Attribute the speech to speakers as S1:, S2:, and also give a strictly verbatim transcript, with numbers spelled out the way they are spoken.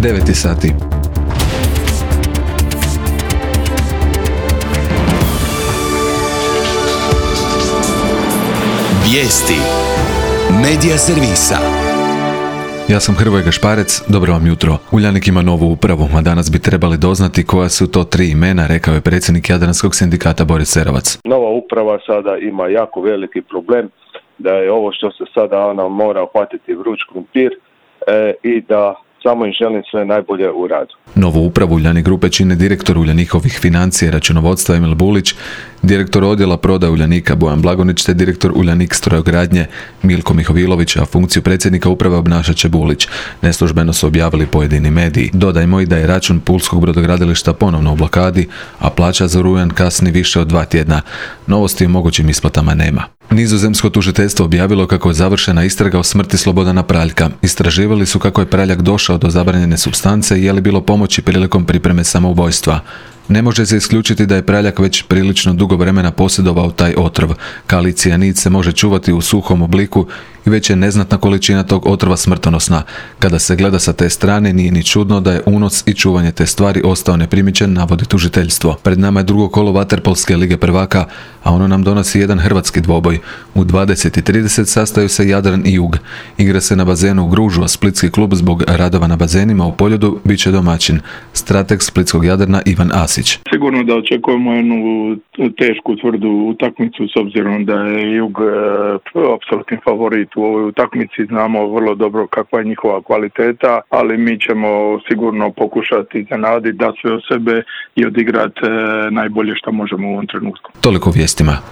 S1: devet sati.
S2: Vijesti Medija servisa.
S1: Ja sam Hrvoje Gašparec, dobro vam jutro. Uljanik ima novu upravu, a danas bi trebali doznati koja su to tri imena, rekao je predsjednik Jadranskog sindikata Boris Cerovac.
S3: Nova uprava sada ima jako veliki problem, da je ovo što se sada ona mora uhvatiti vruć krumpir e, i da samo im želim sve najbolje u radu.
S1: Novu upravu Uljanik grupe čine direktor Uljanikovih financija i računovodstva Emil Bulić, direktor odjela prodaje Uljanika Bojan Blagonić te direktor Uljanik strojogradnje Milko Mihovilović, a funkciju predsjednika uprave obnašat će Bulić. Neslužbeno su objavili pojedini mediji. Dodajmo i da je račun pulskog brodogradilišta ponovno u blokadi, a plaća za rujan kasni više od dva tjedna. Novosti o mogućim isplatama nema. Nizozemsko tužiteljstvo objavilo kako je završena istraga o smrti Slobodana Praljka. Istraživali su kako je Praljak došao do zabranjene supstance i je li bilo pomoći prilikom pripreme samoubojstva. Ne može se isključiti da je Praljak već prilično dugo vremena posjedovao taj otrov. Kalij cijanid se može čuvati u suhom obliku i već je neznatna količina tog otrova smrtonosna. Kada se gleda sa te strane, nije ni čudno da je unos i čuvanje te stvari ostao neprimijećen, navodi tužiteljstvo. Pred nama je drugo kolo vaterpolske lige prvaka, a ono nam donosi jedan hrvatski dvoboj. U dvadeset i trideset sastaju se Jadran i Jug. Igra se na bazenu u Gružu, a splitski klub zbog radova na bazenima u Poljudu bit će domaćin. Strateg splitskog Jadrana Ivan Asić.
S4: Sigurno da očekujemo jednu tešku, tvrdu utakmicu s obzirom da je Jug e, apsolutni favorit u ovoj utakmici. Znamo vrlo dobro kakva je njihova kvaliteta, ali mi ćemo sigurno pokušati iznenaditi, da sve o sebe i odigrati e, najbolje što možemo u ovom trenutku.
S1: Toliko vijestima.